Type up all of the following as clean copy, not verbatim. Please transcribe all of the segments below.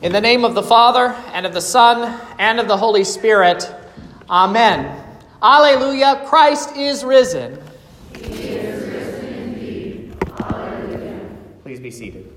In the name of the Father, and of the Son, and of the Holy Spirit. Amen. Alleluia, Christ is risen. He is risen indeed. Alleluia. Please be seated.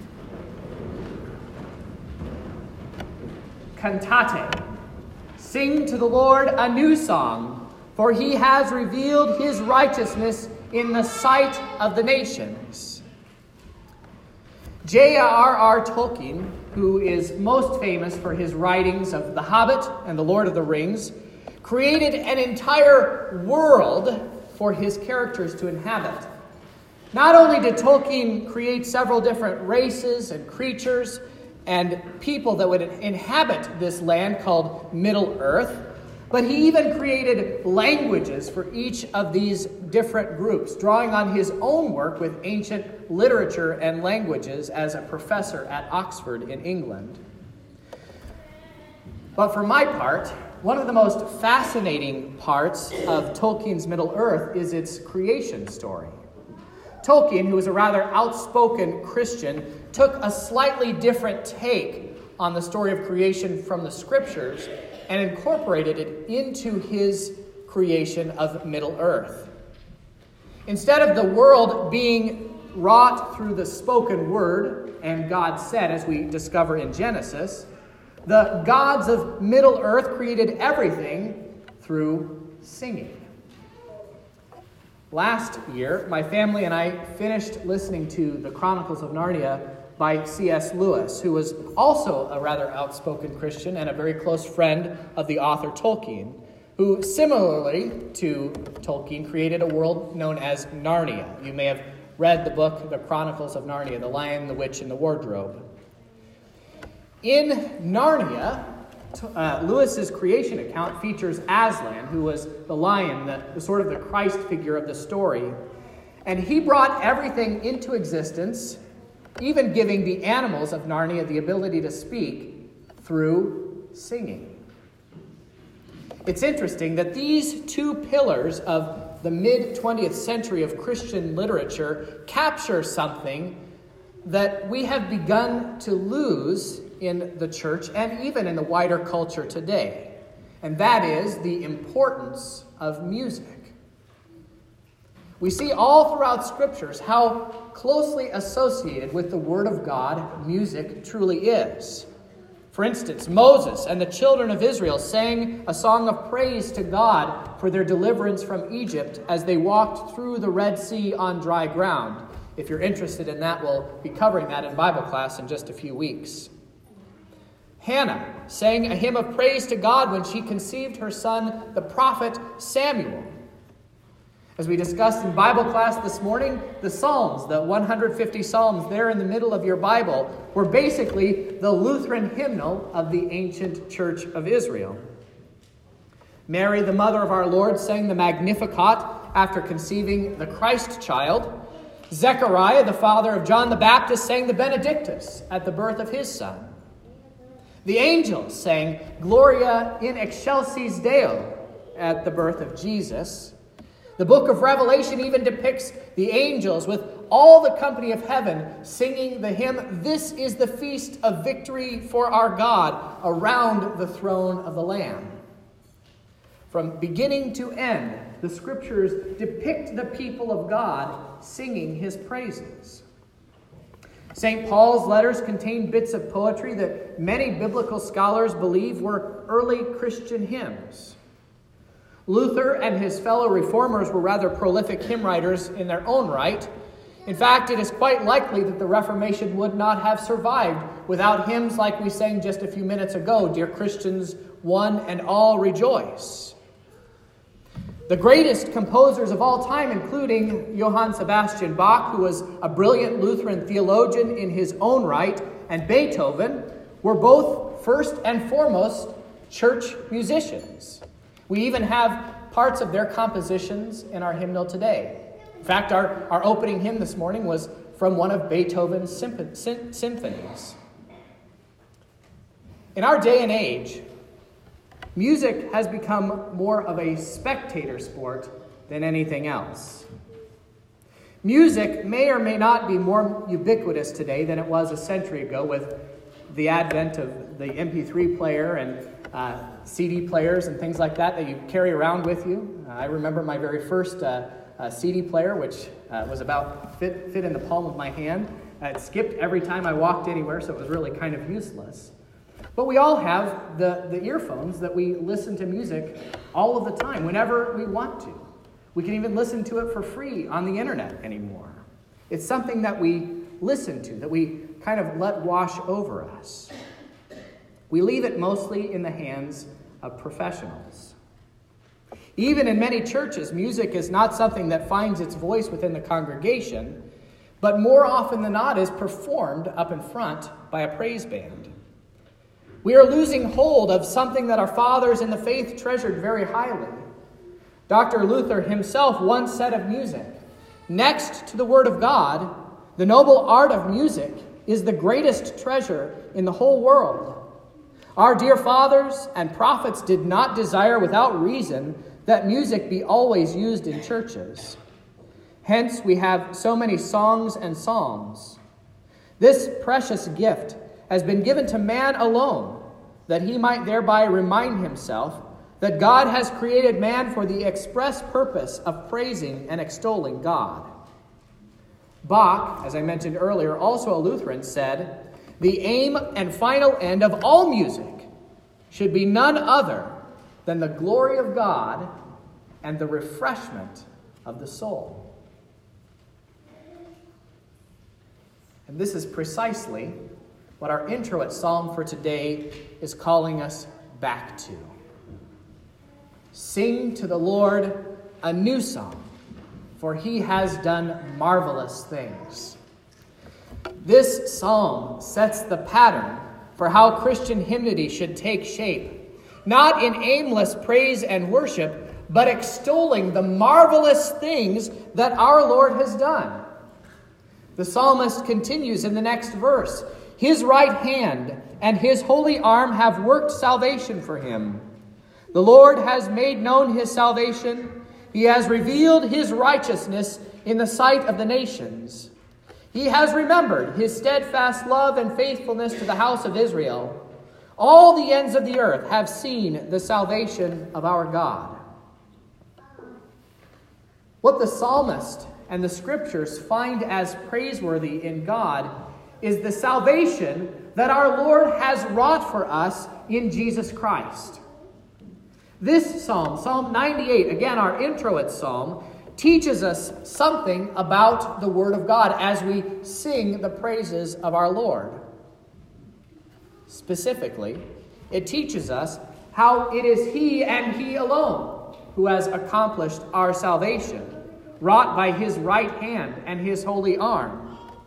Cantate. Sing to the Lord a new song, for he has revealed his righteousness in the sight of the nations. J.R.R. Tolkien, who is most famous for his writings of The Hobbit and The Lord of the Rings, created an entire world for his characters to inhabit. Not only did Tolkien create several different races and creatures and people that would inhabit this land called Middle-earth, but he even created languages for each of these different groups, drawing on his own work with ancient literature and languages as a professor at Oxford in England. But for my part, one of the most fascinating parts of Tolkien's Middle-earth is its creation story. Tolkien, who was a rather outspoken Christian, took a slightly different take on the story of creation from the scriptures and incorporated it into his creation of Middle-earth. Instead of the world being wrought through the spoken word, and God said, as we discover in Genesis, the gods of Middle-earth created everything through singing. Last year, my family and I finished listening to The Chronicles of Narnia by C.S. Lewis, who was also a rather outspoken Christian and a very close friend of the author Tolkien, who similarly to Tolkien created a world known as Narnia. You may have read the book, The Chronicles of Narnia, The Lion, the Witch, and the Wardrobe. In Narnia, Lewis's creation account features Aslan, who was the lion, the sort of the Christ figure of the story. And he brought everything into existence, even giving the animals of Narnia the ability to speak through singing. It's interesting that these two pillars of the mid-20th century of Christian literature capture something that we have begun to lose in the church and even in the wider culture today, and that is the importance of music. We see all throughout scriptures how closely associated with the Word of God music truly is. For instance, Moses and the children of Israel sang a song of praise to God for their deliverance from Egypt as they walked through the Red Sea on dry ground. If you're interested in that, we'll be covering that in Bible class in just a few weeks. Hannah sang a hymn of praise to God when she conceived her son, the prophet Samuel. As we discussed in Bible class this morning, the Psalms, the 150 Psalms there in the middle of your Bible, were basically the Lutheran hymnal of the ancient Church of Israel. Mary, the mother of our Lord, sang the Magnificat after conceiving the Christ child. Zechariah, the father of John the Baptist, sang the Benedictus at the birth of his son. The angels sang Gloria in excelsis Deo at the birth of Jesus. The book of Revelation even depicts the angels with all the company of heaven singing the hymn, "This is the feast of victory for our God around the throne of the Lamb." From beginning to end, the scriptures depict the people of God singing his praises. St. Paul's letters contain bits of poetry that many biblical scholars believe were early Christian hymns. Luther and his fellow reformers were rather prolific hymn writers in their own right. In fact, it is quite likely that the Reformation would not have survived without hymns like we sang just a few minutes ago, "Dear Christians, one and all rejoice." The greatest composers of all time, including Johann Sebastian Bach, who was a brilliant Lutheran theologian in his own right, and Beethoven, were both first and foremost church musicians. We even have parts of their compositions in our hymnal today. In fact, our opening hymn this morning was from one of Beethoven's symphonies. In our day and age, music has become more of a spectator sport than anything else. Music may or may not be more ubiquitous today than it was a century ago, with the advent of the MP3 player and CD players and things like that you carry around with you. I remember my very first CD player, which was about fit in the palm of my hand. It skipped every time I walked anywhere, so it was really kind of useless. But we all have the earphones that we listen to music all of the time, whenever we want to. We can even listen to it for free on the internet anymore. It's something that we listen to, that we kind of let wash over us. We leave it mostly in the hands of professionals. Even in many churches, music is not something that finds its voice within the congregation, but more often than not is performed up in front by a praise band. We are losing hold of something that our fathers in the faith treasured very highly. Dr. Luther himself once said of music, "Next to the Word of God, the noble art of music is the greatest treasure in the whole world. Our dear fathers and prophets did not desire without reason that music be always used in churches. Hence we have so many songs and psalms. This precious gift has been given to man alone, that he might thereby remind himself that God has created man for the express purpose of praising and extolling God." Bach, as I mentioned earlier, also a Lutheran, said, "The aim and final end of all music should be none other than the glory of God and the refreshment of the soul." And this is precisely what our introit psalm for today is calling us back to. Sing to the Lord a new song, for he has done marvelous things. This psalm sets the pattern for how Christian hymnody should take shape, not in aimless praise and worship, but extolling the marvelous things that our Lord has done. The psalmist continues in the next verse, "His right hand and his holy arm have worked salvation for him. The Lord has made known his salvation. He has revealed his righteousness in the sight of the nations. He has remembered his steadfast love and faithfulness to the house of Israel. All the ends of the earth have seen the salvation of our God." What the psalmist and the scriptures find as praiseworthy in God is the salvation that our Lord has wrought for us in Jesus Christ. This psalm, Psalm 98, again our introit psalm, teaches us something about the Word of God as we sing the praises of our Lord. Specifically, it teaches us how it is He and He alone who has accomplished our salvation, wrought by His right hand and His holy arm.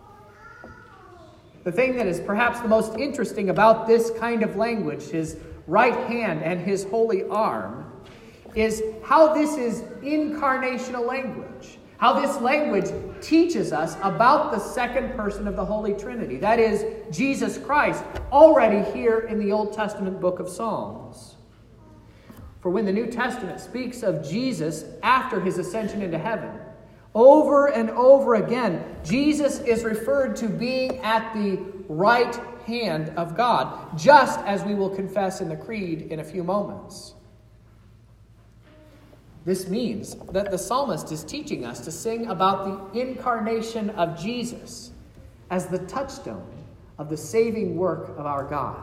The thing that is perhaps the most interesting about this kind of language, His right hand and His holy arm, is how this is incarnational language. How this language teaches us about the second person of the Holy Trinity. That is, Jesus Christ, already here in the Old Testament book of Psalms. For when the New Testament speaks of Jesus after His ascension into heaven, over and over again, Jesus is referred to being at the right hand of God, just as we will confess in the Creed in a few moments. This means that the psalmist is teaching us to sing about the incarnation of Jesus as the touchstone of the saving work of our God.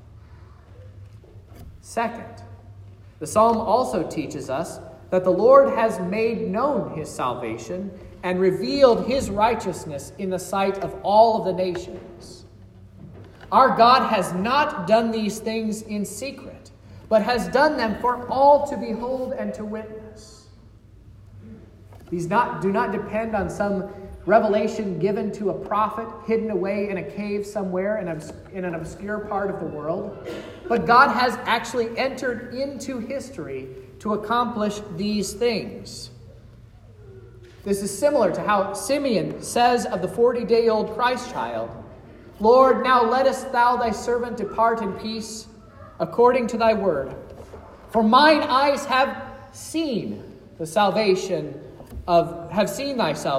Second, the psalm also teaches us that the Lord has made known His salvation and revealed His righteousness in the sight of all of the nations. Our God has not done these things in secret, but has done them for all to behold and to witness. These do not depend on some revelation given to a prophet hidden away in a cave somewhere in an obscure part of the world, but God has actually entered into history to accomplish these things. This is similar to how Simeon says of the 40-day-old Christ child, "Lord, now lettest thou thy servant depart in peace, according to thy word. For mine eyes have seen thy salvation,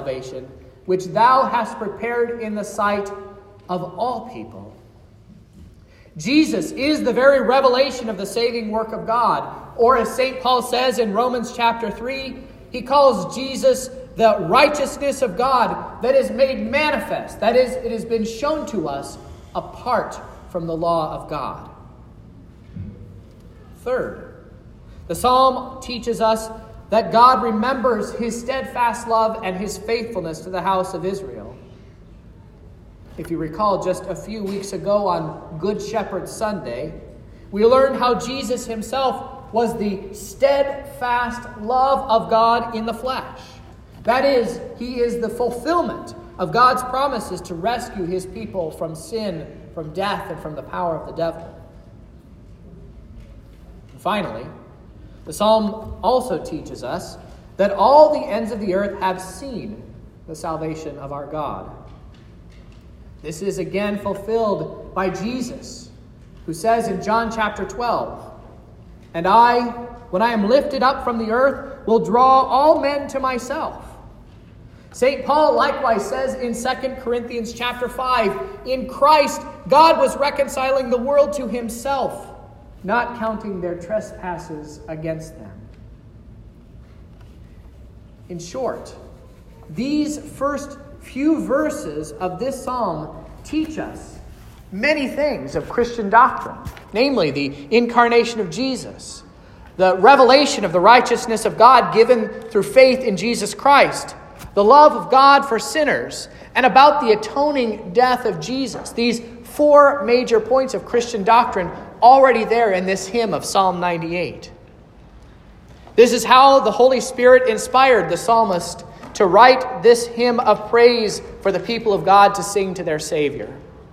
which thou hast prepared in the sight of all people, Jesus is the very revelation of the saving work of God. Or as St. Paul says in Romans chapter 3, he calls Jesus the righteousness of God that is made manifest. That is, it has been shown to us apart from the law of God. Third, the psalm teaches us that God remembers his steadfast love and his faithfulness to the house of Israel. If you recall, just a few weeks ago on Good Shepherd Sunday, we learned how Jesus himself was the steadfast love of God in the flesh. That is, he is the fulfillment of God's promises to rescue his people from sin, from death, and from the power of the devil. And finally, the psalm also teaches us that all the ends of the earth have seen the salvation of our God. This is again fulfilled by Jesus, who says in John chapter 12, "And I, when I am lifted up from the earth, will draw all men to myself." St. Paul likewise says in 2 Corinthians chapter 5, "In Christ, God was reconciling the world to himself, not counting their trespasses against them." In short, these first few verses of this psalm teach us many things of Christian doctrine, namely the incarnation of Jesus, the revelation of the righteousness of God given through faith in Jesus Christ, the love of God for sinners, and about the atoning death of Jesus. These four major points of Christian doctrine already there in this hymn of Psalm 98. This is how the Holy Spirit inspired the psalmist to write this hymn of praise for the people of God to sing to their Savior.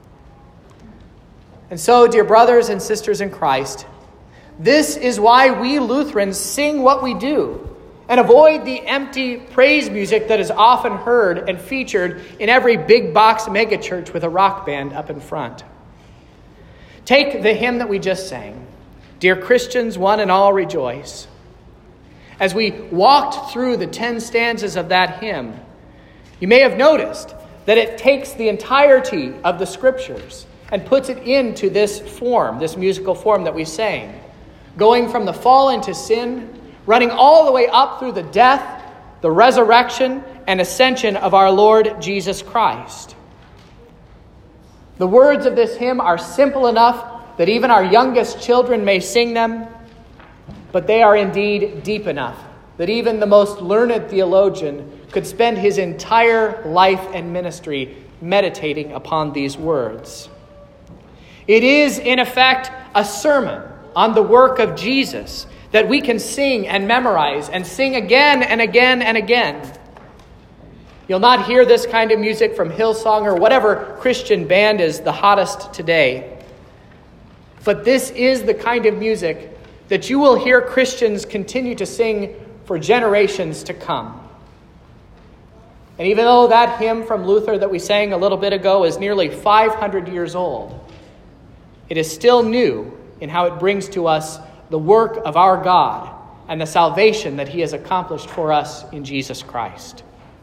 And so, dear brothers and sisters in Christ, this is why we Lutherans sing what we do and avoid the empty praise music that is often heard and featured in every big box megachurch with a rock band up in front. Take the hymn that we just sang, "Dear Christians, one and all rejoice." As we walked through the 10 stanzas of that hymn, you may have noticed that it takes the entirety of the scriptures and puts it into this form, this musical form that we sang, going from the fall into sin, running all the way up through the death, the resurrection, and ascension of our Lord Jesus Christ. The words of this hymn are simple enough that even our youngest children may sing them, but they are indeed deep enough that even the most learned theologian could spend his entire life and ministry meditating upon these words. It is, in effect, a sermon on the work of Jesus that we can sing and memorize and sing again and again and again. You'll not hear this kind of music from Hillsong or whatever Christian band is the hottest today. But this is the kind of music that you will hear Christians continue to sing for generations to come. And even though that hymn from Luther that we sang a little bit ago is nearly 500 years old, it is still new in how it brings to us the work of our God and the salvation that he has accomplished for us in Jesus Christ.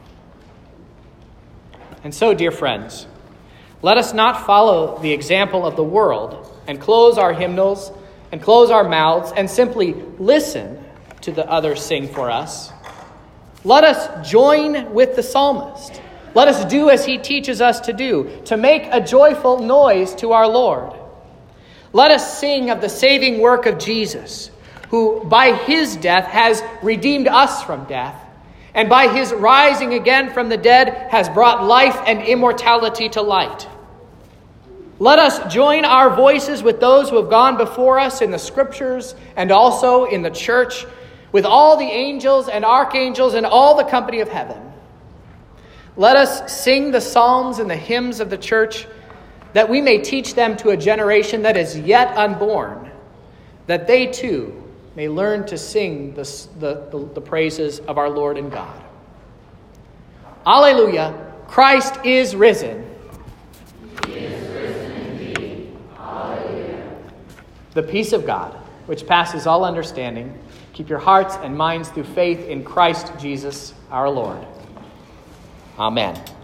And so, dear friends, let us not follow the example of the world and close our hymnals and close our mouths and simply listen to the others sing for us. Let us join with the psalmist. Let us do as he teaches us to do, to make a joyful noise to our Lord. Let us sing of the saving work of Jesus, who by his death has redeemed us from death, and by his rising again from the dead has brought life and immortality to light. Let us join our voices with those who have gone before us in the scriptures and also in the church, with all the angels and archangels and all the company of heaven. Let us sing the psalms and the hymns of the church, that we may teach them to a generation that is yet unborn, that they too may learn to sing the praises of our Lord and God. Alleluia! Christ is risen. He is risen indeed. Alleluia. The peace of God, which passes all understanding, keep your hearts and minds through faith in Christ Jesus our Lord. Amen.